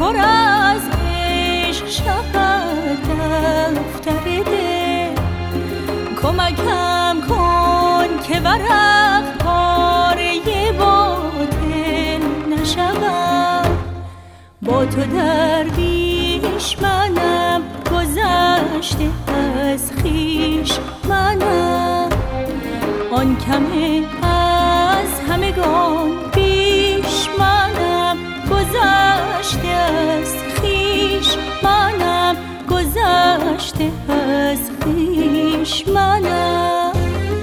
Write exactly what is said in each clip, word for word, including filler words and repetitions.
پر از عشق شود دفتر دل. کمکم کن که ورق پاره باطل نشوم. با تو درویش منم، گذشته از خویش منم. آن کمه از همگان بیش منم، گذشته از خویش منم، گذشته از خویش منم.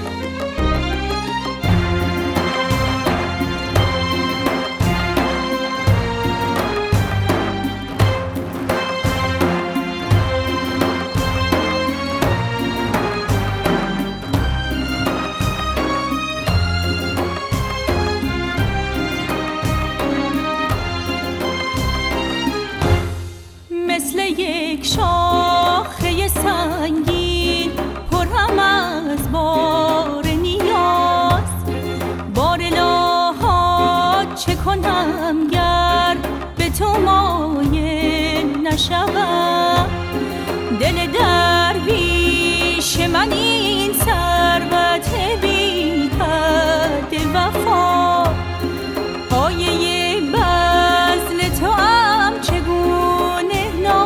مثل یک شاخه سنگین پرم از بار نیاز. بار لاحات چه کنم گر به تو مایل نشوم. دل درویش من این ثروت بی حد وفا. پایه بذل تو ام چگونه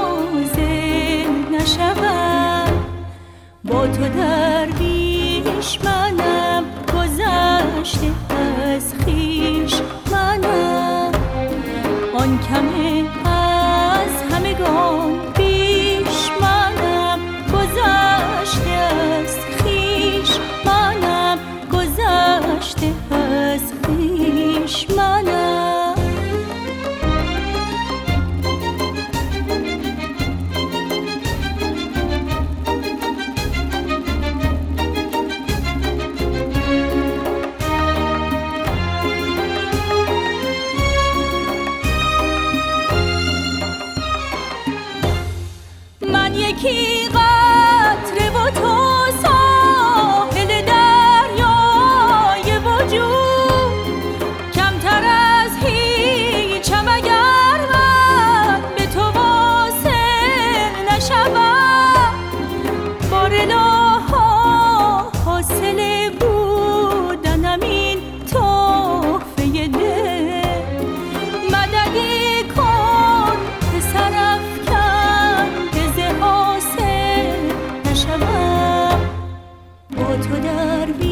نشوم. با تو درویش منم، گذشته از خویش منم. آن کمه از همگان بیش منم، گذشته از خویش منم، گذشته از خویش منم. یکی قطره و تو ساحل دریای وجود. کمتر از هیچم اگر من به تو واصل نشوم. بار لاها حاصل بودنم این تحفه دل. مددی کن پسرم با تو در